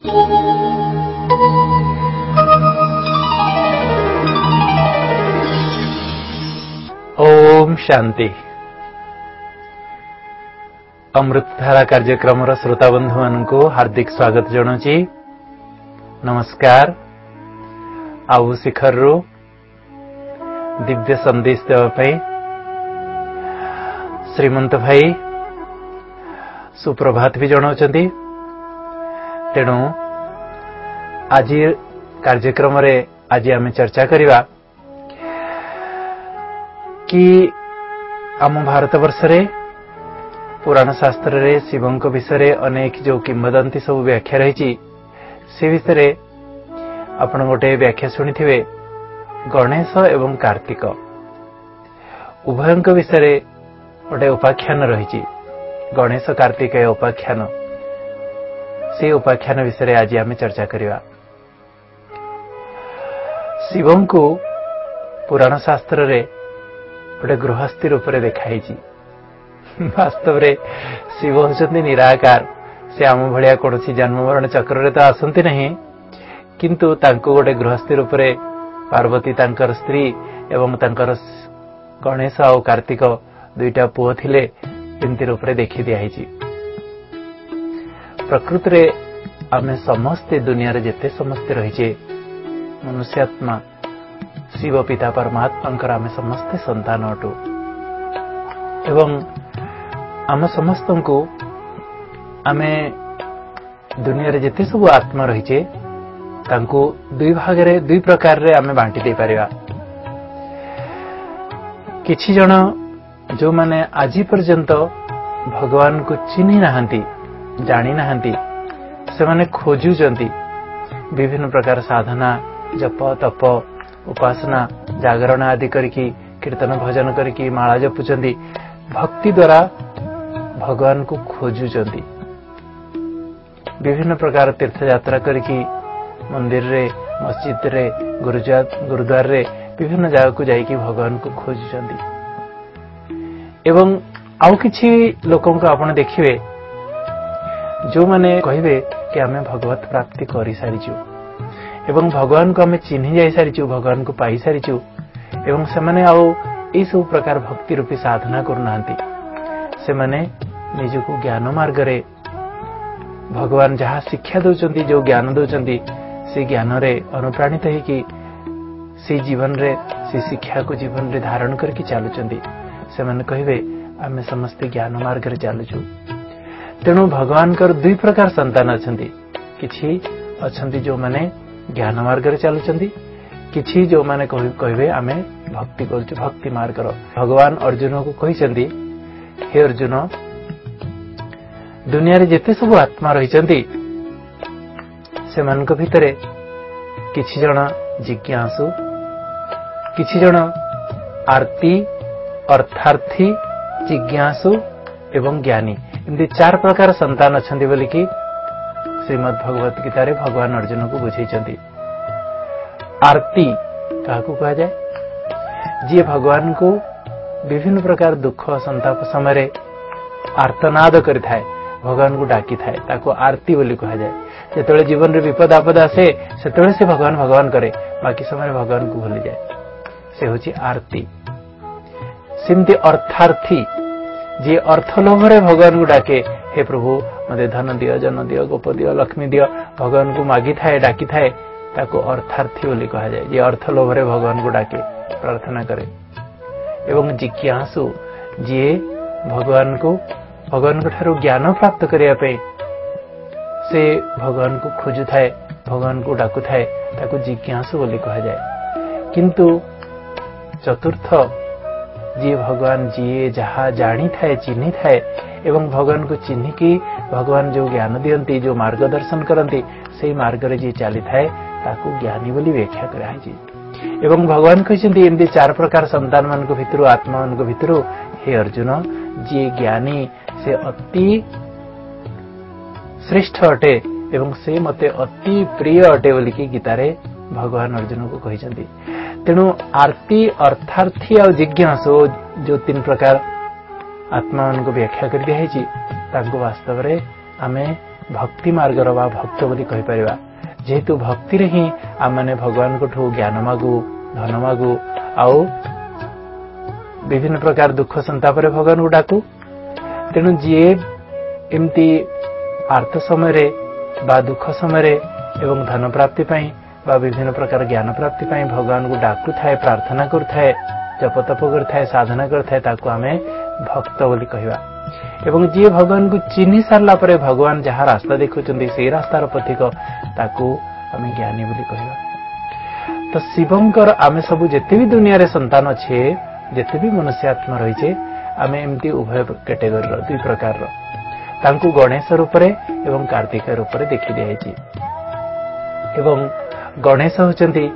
ओम शांति। अमृतधारा कार्यक्रम श्रोता बंधु मान को हार्दिक स्वागत जनाऊँगी। नमस्कार। आउ शिखर रू दिव्य संदेश देवाई श्रीमंत भाई सुप्रभात भी जनाउछंती। तेणु आज कार्यक्रम रे आज आम चर्चा करिबा कि आम भारत वर्ष रे पुराण शास्त्र रे शिवं विषय रे अनेक जो किंवदंती सब व्याख्या रही से विषय रे आपण गोटे व्याख्या शुणिथिबे। गणेश एवं कार्तिक उभयंक विषय रे गोटे उपाख्यान रही। गणेश कार्तिक उपाख्यान से उपाख्यान विषय रे आज आम चर्चा करिबा। शिवं को पुराण शास्त्र रे गोटे गृहस्थी रूप में देखाई। वास्तव रे शिव होचंती निराकार। से आम भलिया कौन जन्म मरण चक्र रे तो आसंती नहीं, किंतु तांको गोटे गृहस्थी रूप में पार्वती तांकर स्त्री एवं तांकर गणेश और कार्तिक दुईटा पुओ थिले एमती रूप में देखी दिखाई। प्रकृति रे आमे समस्ते दुनिया रे जेते समस्ते रहीचे मनुष्यात्मा शिव पिता परमात्मा आमे समस्ते संतान अटु एवं आम समस्त को आमे दुनिया रे जेते सब आत्मा रहीचे तांको दुई भाग रे दुई प्रकार रे आमे बांटी दे परिबा। किछि जण जो माने आज पर्यंत भगवान को चिन्हि नाहंती जानी नाहंती से माने खोजुचंती विभिन्न प्रकार साधना जप तप उपासना जागरण आदि करके कीर्तन भजन करके माला जपुचंती भक्ति द्वारा भगवान को खोजुचंती। विभिन्न प्रकार तीर्थ यात्रा करके मंदिर रे मस्जिद रे गुरुद्वार रे विभिन्न जगह को जाइकी भगवान को खोजुचंती। एवं आउ किछि लोकन को आपण देखिबे जो माने कहिबे कि आमे भगवत प्राप्ति करि सारिछु एवं भगवान को आमे चिन्हि जाई सारिछु, भगवान को पाई सारिछु एवं से माने आउ ए सब प्रकार भक्ति रूपी साधना करूनांती। से माने निजको ज्ञान मार्ग रे भगवान जहाँ शिक्षा दउचंती जो ज्ञान दउचंती से ज्ञान रे अनुप्राणित है कि से जीवन रे से शिक्षा को जीवन रे धारण करके चालुचंती। से माने कहिबे आमे समस्त ज्ञान मार्ग रे चालुछु। तेणु भगवान कर दुई प्रकार संतान अछंती। किछि अछंती जो माने ज्ञान मार्ग रे चालुचंती, किछि जो माने कहिबे आमे भक्ति करछु भक्ति मार्ग रो। भगवान अर्जुन को कहिसंती, हे अर्जुन दुनिया रे जेते सब आत्मा रहिसंती से मान को भितरे किछि जण जिज्ञासु, किछि जण आर्ति अर्थार्थी जिज्ञासु एवं ज्ञानी एमती चार प्रकार संतान अछंती बोली कि श्रीमद् भगवत गीता रे भगवान अर्जुन को बुझेइचंती। आर्ति काहकु कहा जाए? जी भगवान को विभिन्न प्रकार दुख संताप समय रे आर्तनाद करिथाए, भगवान को डाकी थाए, ताको आरती बोली कहा जाए। जेतेबेले जीवन रे विपद आपद आसे सेतेबेले से भगवान भगवान करे, बाकी समय भगवान को भूली जाए, से होची आरती। सिमती अर्थार्थी जी अर्थ लोभ रे भगवान को डाके, हे प्रभु मते धन दियो जन दियो गोप दियो लक्ष्मी दियो, भगवान को मागी थाए डाकी थाए, ताको अर्थार्थी बोली कहा जाए। जे अर्थ लोभ रे भगवान को डाके प्रार्थना करे। एवं जिज्ञासु जी भगवान को ठारू ज्ञान प्राप्त करिया पे से भगवान को खोजु थाए, भगवान को डाकु थाए, ताको जिज्ञासु बोली कहा जाए। किंतु चतुर्थ जी भगवान जी जहा जानी थाए चिन्हि थाए एवं भगवान को चिन्हि की भगवान जो ज्ञान दियंती जो मार्गदर्शन करंती से मार्ग रे जी चली थाए ताको ज्ञानी बोली व्याख्या कराई। एवं भगवान कहते एमती चार प्रकार संतान मान को भितरु आत्मा मान को भितरु हे अर्जुन जी ज्ञानी से अति श्रेष्ठ अटे एवं से मते अति प्रिय अटे बोली कि गीता रे भगवान अर्जुन को कहते। तेणु आरती अर्थार्थी और जिज्ञासु जो तीन प्रकार आत्मा मान को व्याख्या कर दिया है, वास्तव रे आमे भक्ति मार्गर वा भक्त बोली कहि परिबा जेहेतु भक्ति रे ही आम माने भगवान को ठो ज्ञान मागु धन मागु आउ विभिन्न प्रकार दुख संताप रे भगवान को डाकू तेणु जी एमती आर्थ समय रे बा दुख समय रे एवं धन प्राप्ति पाई बा विभिन्न प्रकार ज्ञान प्राप्ति पाई भगवान को डाकू थाए प्रार्थना करथाए जप तप करथाए साधना करथाए ताकू आमे भक्त बोली कहवा एवं जी भगवान को चिन्हि सारला परे भगवान जहाँ रास्ता देखुचंदी से रास्तार पथिक ताकू आमे ज्ञानी बोली कहवा तो शिवंकर आमे सब जेते भी दुनिया रे संतान छे जेते भी मनुष्य आत्मा रही छे आमे एमती उभय कैटेगरी रो दुई प्रकार रो तांकू गणेश रूप रे एवं कार्तिक रूप रे देखि दिया छी एवं गणेश होचंती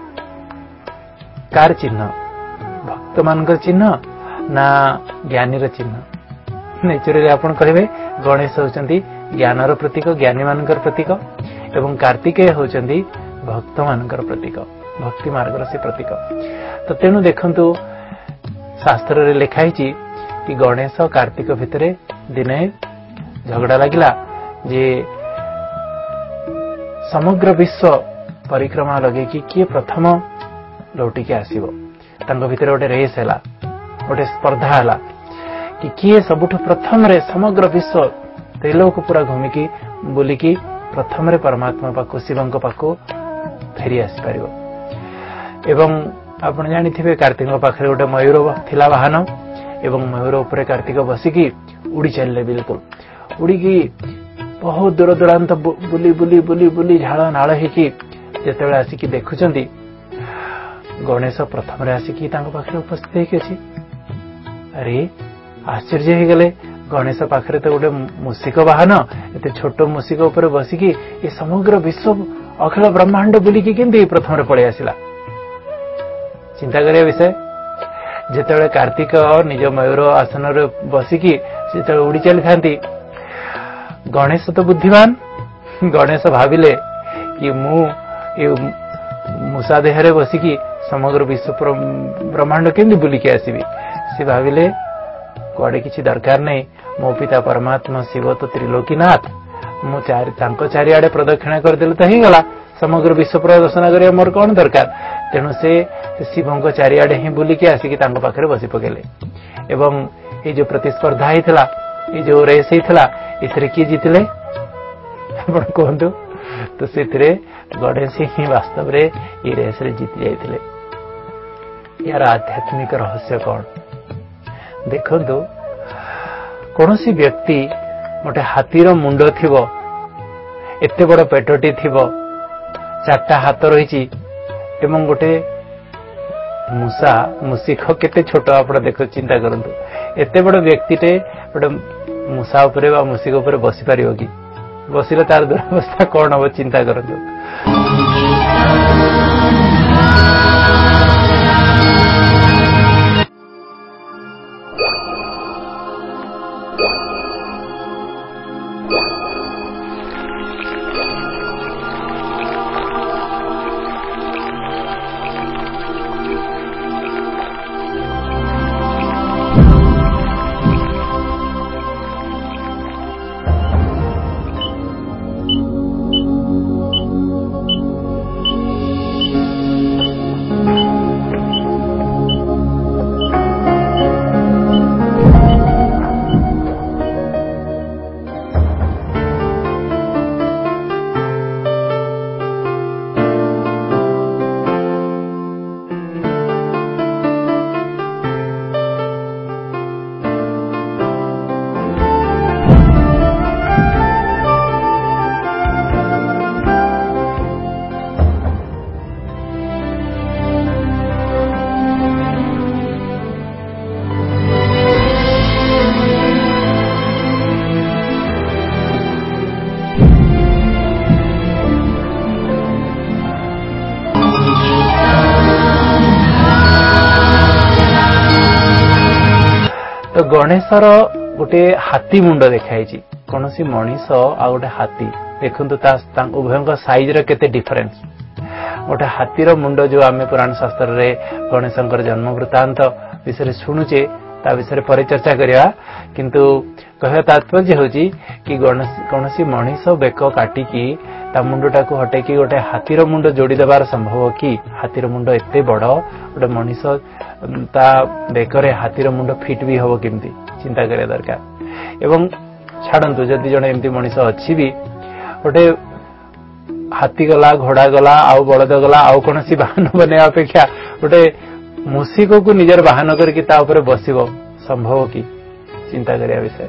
कार चिन्ह भक्त मानकर चिन्ह ना ज्ञानी र चिन्ह नेचुरली आपण कहबे गणेश होचंती ज्ञानर प्रतीक ज्ञानी मानकर प्रतीक एवं कार्तिकेय होचंती भक्त मानकर प्रतीक भक्ति मार्गर से प्रतीक तो तेणु देखंतु शास्त्र रे लिखाई छी कि गणेश कार्तिक भितरे दिने झगड़ा लागिला जे समग्र विश्व परिक्रमा लगे कि किए प्रथम लौटिकी आसीबो तांको भितर गोटे रेस हैला गोटे स्पर्धा हैला कि किए सबुठ प्रथम रे समग्र विश्व त्रिलोक पूरा घुमिकी बुलिकी प्रथम रे परमात्मा पाखु शिवंक पाखु फेरी आसी पारिबो एवं आपण जानिथिबे कार्तिक पाखरे गोटे मयूर थिला वाहन एवं मयूर ऊपर कार्तिक बसिकी उड़ी चलले बिल्कुल उड़ीकी बहुत दूर दूरांत बुली बुली बुली बुली झाड़ नाल हेकी जेतेबेले आसिकी देखुचंदी गणेश प्रथम रे आसिकी तांको पाखरे उपस्थित हेकी अछि अरे आश्चर्य हे गले गणेश पाखरे तो गोटे मूषिक वाहन एते छोट मूषिक ऊपर बसिकी ए समग्र विश्व अखिल ब्रह्मांड बुलिकी केंदी प्रथम रे पळे आसिला चिंता करिया विषय जेतेबेले कार्तिक निज मयूर आसन रे बसिकी जेतेबेले उड़ी चली थांती गणेश तो बुद्धिमान गणेश भाविले कि मु मूषा देहरे बसिकी समग्र विश्व ब्रह्मांड केंदी बुलिकी आसीबी से भाविले कुआडे किछि दरकार नहीं मो पिता परमात्मा शिव तो त्रिलोकीनाथ मु चारिआडे प्रदक्षिणा करदेले तो ही गला समग्र विश्व प्रदर्शन करिया मोर कौन दरकार तेणु से शिवंक चारिआडे ही बुलिकी आसिकी तांको पाखरे बसी पकेले एवं ये जो प्रतिस्पर्धा हितला ये जो रेस हितला इथरे की जीतले आपण कहंतु तो सेथरे गणेश ही वास्तव रे ये रेस रे जीत जाइथिले यार आध्यात्मिक रहस्य कौन देखंतु कोनोसी व्यक्ति मोटे हाथीर मुंड थिबो एते बड़ पेटटी थिबो चारटा हाथ रही एवं गोटे मूषिक केते छोट आपण देखो चिंता करंतु एते बड़ व्यक्तिटे गोटे मूषा उपरे बा मूषिक उपरे बसी पारिबो कि बसिले तार दुरावस्था कौन हो चिंता करंतु तो गणेशर गोटे हाथी मुंड देखाई कौन सी मनीष आ गोटे हाथी देखु उभय साइज केते डिफरेंस गोटे हाथीर मुंड जो आम पुराण शास्त्र रे गणेशंकर जन्म वृत्तांत विषय शुणुचे ता विषय पर चर्चा करिया किंतु कहया तात्पर्य होची कि कोनोसी मनीष बेक काटिकी ता मुंडटा को हटेकी गोटे हाथीर मुंड जोड़ी देबार संभव कि हाथीर मुंड एते बड़ गोटे मनीष ता बेकरे हाथीर मुंड फिट भी हबो केमती चिंता करिया दरकार। एवं छाड़ंतु जदि जणे एमती मनीष अछि भी गोटे हाथी गला घोड़ा गला आउ बलद गला आउ कोनोसी वाहन बने अपेक्षा गोटे मूषिक को निजर वाहन करके ता ऊपर बसिबो संभव कि चिंता करिया विषय।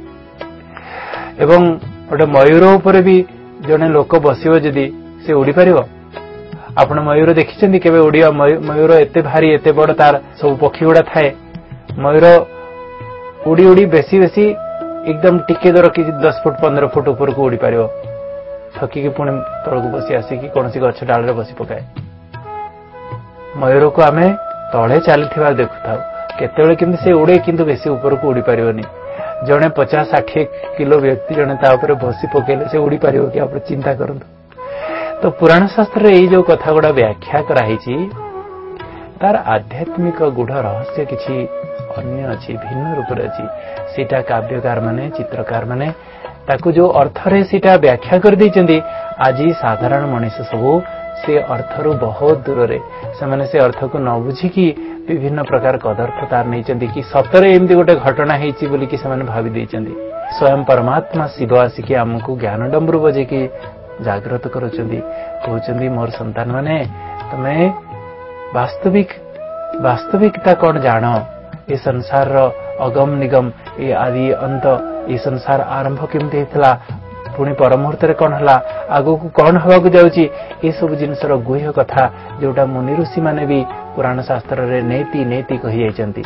एवं गोटे मयूर ऊपर भी जने लोक बसिबो जदि से उड़ी परिबो आपण मयूर देखिछन्ती केबे उड़िया मयूर एते भारी एते बड़ तार सब पक्षी गुडा थाए मयूर उड़ी उड़ी बेसी बेसी एकदम टिके दर कि 10 फुट 15 फुट ऊपर को उड़ी परिबो थकी पुणी तलक बसी आसिकी कौन गछ डाल बसी पकाए। मयूर को आम तले चली देखु था केतले किंतु से उड़े किंतु बेसी ऊपर को उड़ी पारिबनी जड़े 50-60 किलो व्यक्ति जड़े तापर बसी पकेले से उड़ी पारिबो कि आप चिंता करंतु। तो पुराण शास्त्र रे जो कथा गुड़ा व्याख्या कराई तार आध्यात्मिक गूढ़ रहस्य किछि अन्य अछि भिन्न रूप रे अछि सीटा काव्यकार माने चित्रकार माने ताकू जो अर्थ रे सीटा व्याख्या कर दैचंदी आज साधारण मनुष्य सब से अर्थरु बहुत दूर रे से माने से अर्थ को न बुझी कि विभिन्न प्रकार कदर्थ तार नहीं कि सतरे एमती गोटे घटना हेची बोली कि से माने भावी दैचंदी। स्वयं परमात्मा शिव आसिकी आमको ज्ञान डमरू बजे कि जागृत करुचंदी कहउचंदी मोर संतान माने तमे वास्तविकता कौन जान ये संसार रो अगम निगम ये आदि अंत ये संसार आरंभ केमती हेतला पुणी पर मुहूर्त रे कौन हला आगो को कौन हवा को जाउची ए सब जिनसर गुह्य कथा जोटा मुनि ऋषि माने भी पुराण शास्त्र रे नेति नेति कहि जाइचंती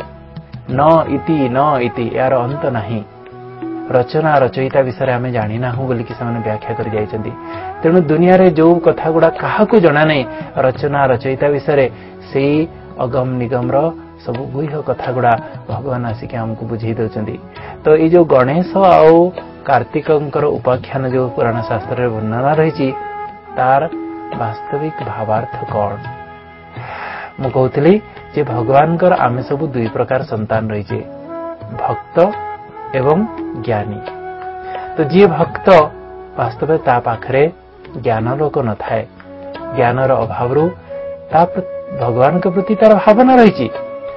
न इति यार अंत नाही रचना रचयिता विषय आमे जानि ना हूं बोली कि सामने व्याख्या कर जाइचंती। तेणु दुनिया रे जो कथा गुडा काहा को जणा नै रचना रचयिता विषय से अगम निगम रो सब गुह्य कथा गुडा भगवान आसिक हमको बुझे दउचंदी। तो ये जो गणेश आउ कार्तिकंकर उपाख्यान जो पुराण शास्त्र रे वर्णना रही तार वास्तविक भावार्थ कौन मु कहूली जे भगवान कर आमे सब दुई प्रकार संतान रही भक्त एवं ज्ञानी। तो जी भक्त वास्तव ता पाखरे ज्ञान लोक न थाए ज्ञानर अभाव भगवान के प्रति तार भावना रही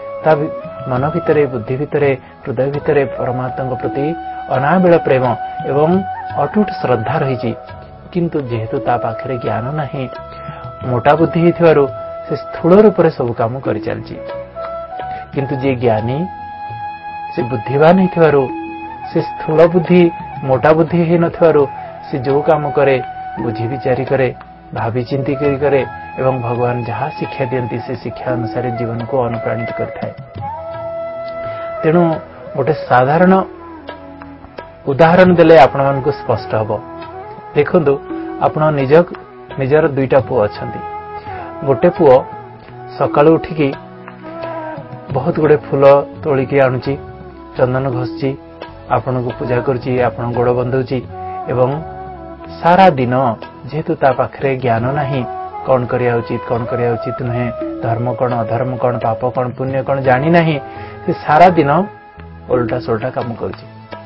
मन भितरे बुद्धि भितरे हृदय भितरे परमात्मा प्रति अनाबिल प्रेम एवं अटूट श्रद्धा रही किंतु जेहेतु ता पाखरे ज्ञान नहीं मोटा बुद्धि हिथिवारु से स्थूल रूप से सब काम कर चलची किंतु जे ज्ञानी से बुद्धिवान हिथिवारु से स्थूल बुद्धि मोटा बुद्धि ही नथिवारु से जो काम करे बुझी विचारी करे भावी चिंती करे एवं भगवान जहाँ शिक्षा दियंती से शिक्षा अनुसार जीवन को अनुप्राणित करथाए। तेणु गोटे साधारण उदाहरण देले आपण मानकु स्पष्ट हबो। देखंतु आपण निजर दुईटा पुओ अछंती गोटे पुओ सकाळु उठिकी बहुत गुडे फूल तोलिकी आनुची चंदन घसची आपण को पूजा करची आपण गोड़ बंधुची एवं सारा दिन जेहेतु ता पाखरे ज्ञान नहीं कौन करिया उचित नुहे धर्म कौन अधर्म कौन पाप कौन पुण्य कौन जानी नहीं से सारा दिन उल्टा सोल्टा काम करुची।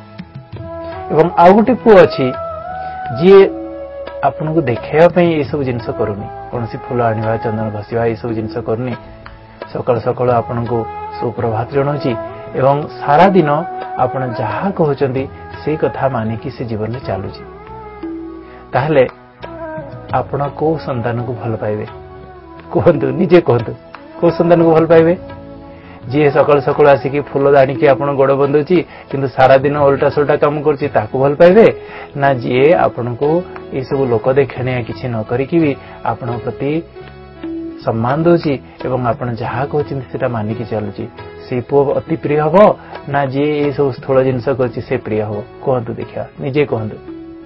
एवं आउ गोटे पुओ अछि जी आपन को देखाइबा पई ए सब जिंस करूनी कोनसी फूल आनिबा चंदन घसिबा ए सब जिंस करूनी सकाळ सकाळ आपन को सुप्रभात जणाउची एवं सारा दिन आपण जहा कहउचंदी से कथा मानि कि से जीवन में चालुची ताहले आपण को संतान को भल पाइबे कहंतु निजे कहंतु को संतान को भल पाइबे जी सकाळ सकाळ आसिकी फूल दाणी के आपण गोड़ बंधुची किंतु सारा दिन उल्टा सुल्टा काम करची ताको भल पाइबे ना जी आपण को ए सब लोक देखाणिया किछि न करिकि भी आपण प्रति सम्मान दोची एवं आपण जहा कहउचिन सेटा मानि कि चलुची से पुओ अति प्रिय हबो ना जी ए सब स्थूल जिंस करची से प्रिय हबो कहंतु देखिया निजे कहंतु।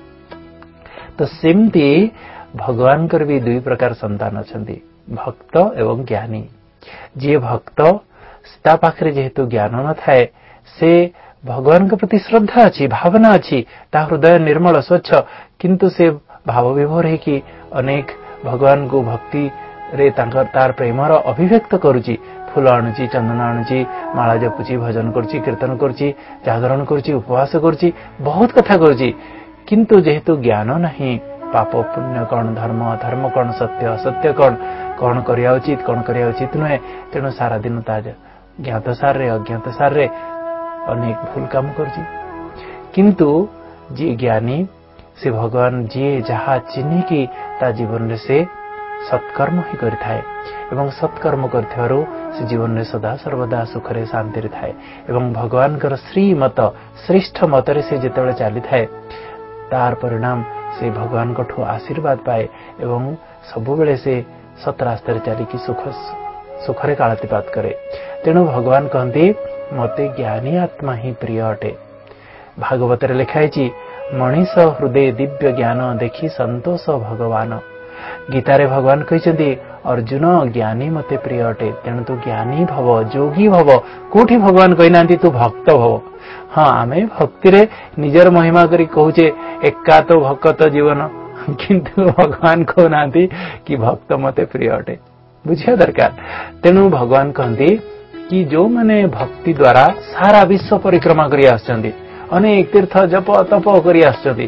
तो सेमती भगवान कर भी दुई प्रकार संतान अछंती भक्त एवं ज्ञानी। जे भक्त ता पाखरे जेहेतु ज्ञान न थाए से भगवान के प्रति श्रद्धा अच्छी भावना अच्छी ता हृदय निर्मल स्वच्छ किंतु से भाव विभोर है कि अनेक भगवान को भक्ति रे तार प्रेमर अभिव्यक्त करुची फूल आणुची चंदन आणुची माला जपुची भजन करुची कीर्तन करुची जागरण करुची उपवास करुची बहुत कथा करुची किंतु जेहेतु ज्ञान नहीं पाप पुण्य कौन धर्म अधर्म कौन सत्य असत्य कौन करिया उचित कौन करिया उचित नुहे तेणु सारा दिन ता ज्ञात सारे अज्ञात सारे अनेक भूल काम करुची किंतु जी ज्ञानी से भगवान जी जहा चिन्हिकी ता जीवन से सत्कर्म ही करिथाए एवं सत्कर्म करथिबारु से जीवन में सदा सर्वदा सुखरे शांति रे थाए एवं भगवान कर श्रीमत श्रेष्ठ मतरे से जेतेबेले चली थाए तार परिणाम से भगवान को आशीर्वाद पाए एवं सबुबेले से सत रास्ता रे चली की सुखरे कालातिपात करे तेणु भगवान कहती मते ज्ञानी आत्मा ही प्रिय अटे भागवत रे लिखाई मनीष हृदय दिव्य ज्ञान देखी संतोष भगवान गीतारे भगवान कहते अर्जुन ज्ञानी मते प्रिय अटे तेणु तू ज्ञानी भव जोगी भव कोठी भगवान कहना तू भक्त भव हाँ आमे भक्ति रे निजर महिमा करी कहूचे एका तो भक्त जीवन किंतु भगवान कहना कि भक्त मते प्रिय अटे बुझिया दरकार तेणु भगवान कहती कि जो माने भक्ति द्वारा सारा विश्व परिक्रमा करी आछंती अनेक तीर्थ जप तप करी आछंती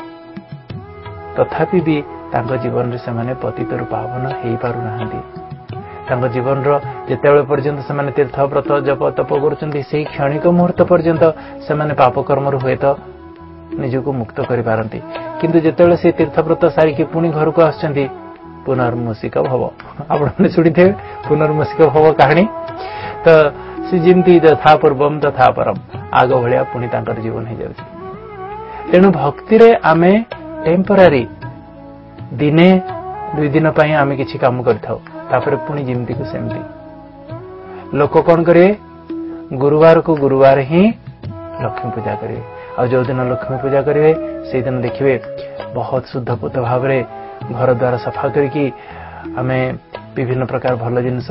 तथापि भी तांको जीवन रे सेमाने पतित रु पावन हेई पारु नाहंती तांको जीवन रो जेतेबेले पर्यंत सेमाने तीर्थ व्रत जप तप करूचंती सेही क्षणिक मुहूर्त पर्यंत सेमाने पाप कर्म रु होय तो निजको मुक्त करि पारंती किंतु जेतेबेले से तीर्थ व्रत सारी के पुनी घर को आछंती पुनर्मुसिक भव आपण ने सुनिथे पुनर्मुसिक भव कहानी तो से जिमती तथा पूर्वम तथा परम आगो भलिया पुनी तांकर जीवन हे जाउची तेनु भक्ति रे आमे टेम्पररी दिने दुई दिन पाई आमे किछि काम करथाउ तापर पुनी जिमती को सेमती लोक कोन करे गुरुवार को गुरुवार ही लक्ष्मी पूजा करे और जो दिन लक्ष्मी पूजा करेंगे से दिन देखिए बहुत शुद्ध पुत भाव रे घर द्वार सफा करके आमे विभिन्न प्रकार भल जिनस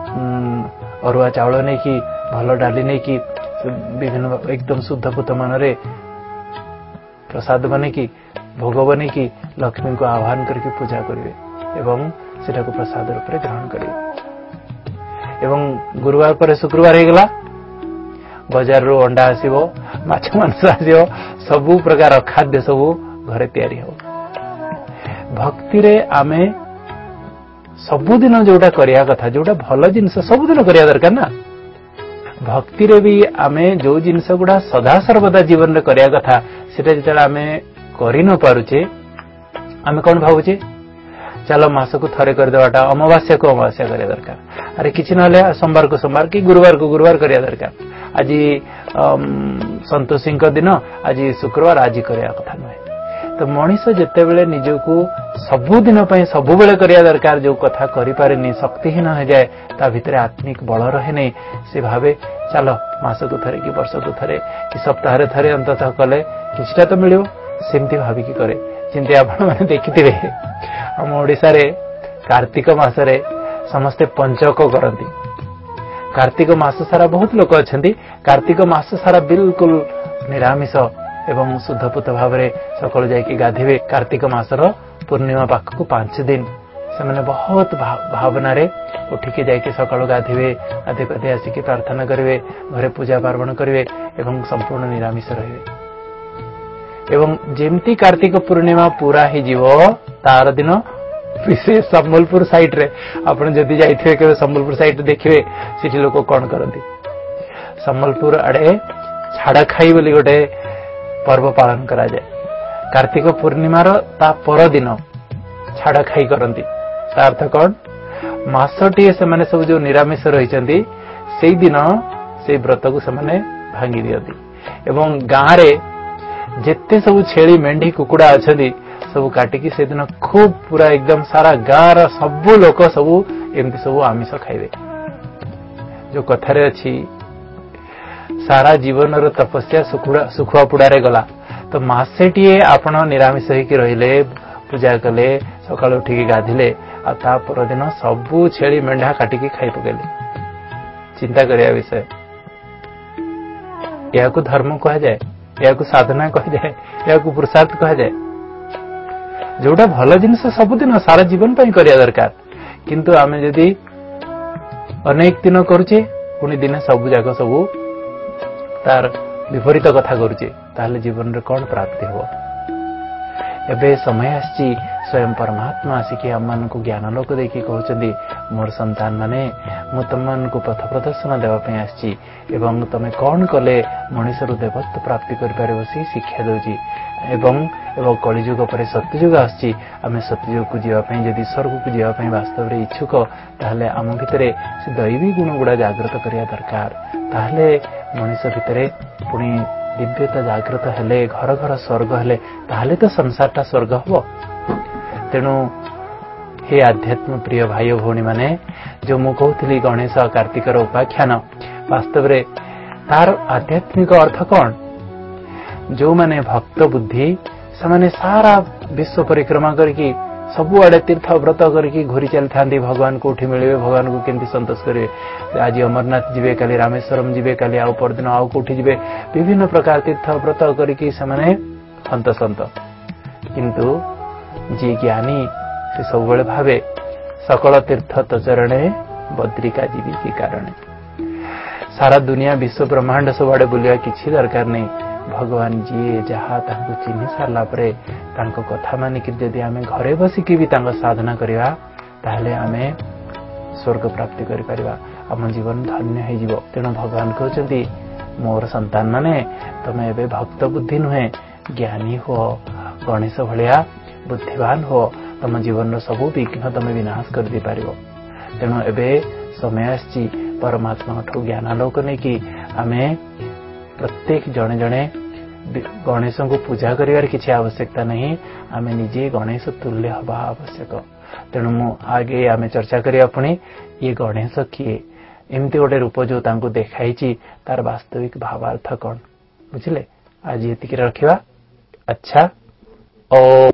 अरुआ चावल नहीं कि भल डाली नहीं कि विभिन्न एकदम शुद्ध पुत मन रे प्रसाद बने की भोग बने की लक्ष्मी को आह्वान करके पूजा करेंगे एवं सेटा को प्रसाद रूप में ग्रहण करेंगे एवं गुरुवार पर शुक्रवार हो गला बाजार रो अंडा आसीबो माछ मांस आसीबो सबु प्रकार खाद्य सबु घरे तैयारी हो भक्ति रे आमे सबुदिन जोटा करिया कथा जोटा भल जिनस सबुदिन करिया दरकार ना भक्ति रे भी आमे जो जिनस गुडा सदा सर्वदा जीवन रे करिया कथा सेटा जेतला आमे करि न पारुचे आमे कोन भाबुचे चलो मास को थरे कर देवाटा अमावास्या को अमावास्या करिया दरकार अरे किछि नले सोमवार को सोमवार की गुरुवार को गुरुवार करिया दरकार आज संतोषी दिन आज शुक्रवार आज करिया कथा नहे तो मनीष जेते बेले निजको सबुदिन पई सबु बेले करिया दरकार जो कथा करि पारेनी शक्तिहीन हो जाए ता भितरे आत्मिक बल रहे नहीं से भावे चलो मास को थरे कि वर्ष को थरे कि सप्ताह रे थरे अंततः कले किछटा तो मिलियो सेमती भाबी की करे चिंते आपण माने देखिथिबे हम ओडिसा रे कार्तिक मास रे समस्ते पंचक करंती कार्तिक मास सारा बहुत लोक अछंती कार्तिक मास सारा बिल्कुल निरामिष एवं शुद्धपुत भाव रे सकल जाई गाधीबे कार्तिक मासर पूर्णिमा पाख को 5 दिन से माने बहुत भावना रे उठिके जाई सकाळ गाधीबे आदि पदे आसिके प्रार्थना करिवे घरे पूजा पार्वण करिवे एवं संपूर्ण निरामिष रहिवे एवं जेमती कार्तिक पूर्णिमा पूरा ही जीवो तार दिन विशेष संबलपुर साइट रे आपण जदी जाइथिबे के संबलपुर साइट देखिबे सिटी लोक कोन करंती संबलपुर आडे छाड़ा खाई बोली गोटे पर्व पालन करा जाए कार्तिक पूर्णिमा रो ता पर दिन छाड़ा खाई करंती ता अर्थ कोन मासटी से माने सब जो निरामिष रहिचंती सेई दिन से व्रत को से माने भांगी दियंती एवं गां रे जेते सब छेली मेंढी कुकुड़ा अछंती सब काटिकी से दिन खूब पूरा एकदम सारा गां रा सब लोक सब एमती सब आमिष खाइबे जो कथारे अछि सारा जीवन रो तपस्या सुखुआ पुडारे गला तो मासेटिए आपण निरामिष होइकी रहिले पूजा कले सकाळ उठिकी गाधिले आ ता पर दिन सबु छेली मेंढा काटिकी खाइ पकेले चिंता करिया विषय या को धर्म कहा जाए या को साधना कहा जाए या को पुरुषार्थ कहा जाए जोटा भल जिनस सबुदिन सारा जीवन पई करिया दरकार किंतु आमे जदी अनेक दिन करुचे पुणी दिने सबु जाक सबु तार विपरीत कथा करुचे ताहले जीवन रे कौन प्राप्ति हो। एबे समय आसी स्वयं परमात्मा आसिकी आम मान को ज्ञान लोक देखी कहते मोर संतान माने मु तुम मान को पथ प्रदर्शन देवाई आसी एवं तुम कौन कले मनीष देवत्व प्राप्ति कर शिक्षा दूची एवं कलिजुग पर सत्यजुग आसी आम सत्यजुग को जीवाई जदि स्वर्ग को जीवाई वास्तव में इच्छुक ताहले आम भितर से दैवी गुण गुड़ा जागृत करिया दरकार ताहले मनीष भितर पुणी दिव्यता जागृत हेले घर घर स्वर्ग हेले ताहले तो संसारटा स्वर्ग हबो। तेणु हे आध्यात्म प्रिय भाई भौणी माने जो मु कहूली गणेश कार्तिकर उपाख्यान वास्तव रे तार आध्यात्मिक अर्थ कौन जो माने भक्त बुद्धि से माने सारा विश्व परिक्रमा करके सबुआड़े तीर्थ व्रत करके घूरी चली था भगवान को उठी मिले भगवान को केमती संतोष करेंगे आज अमरनाथ जीवे काली रामेश्वरम जीवे काली आउ परदिन आउ कोठी जीवे विभिन्न प्रकार तीर्थ व्रत करके संत किंतु जी ज्ञानी से सब भावे सकल तीर्थ तचरणे बद्रिका जीवी के कारण सारा दुनिया विश्व ब्रह्मांड सबुआड़े बुलिया किसी दरकार नहीं भगवान जी जहाँ चिन्ह सारा कथा मानिक जदि आम घरे बसिकी भी साधना करवा ताहले आमे स्वर्ग प्राप्ति करिपरिबा आम जीवन धन्य हो। तेणु भगवान कहते मोर संतान माने तमे एबे भक्त बुद्धि नुहे ज्ञानी हो गणेश भलिया बुद्धिवान हो तम जीवन सबू विघ्न तमे विनाश कर दे पारिबो। तेणु एबे समय आछि परमात्मा ठू ज्ञानालोक नहीं कि आमे प्रत्येक जड़े जड़े गणेश को पूजा करिवार किसी आवश्यकता नहीं आम निजे गणेश तुल्य हवा आवश्यक। तेणु मु आगे आम चर्चा करिया पुणी ये गणेश किए एमती गोटे रूप जो तांको देखाई तार वास्तविक भावार्थ कौन बुझिले। आज ये रखिवा। अच्छा ओ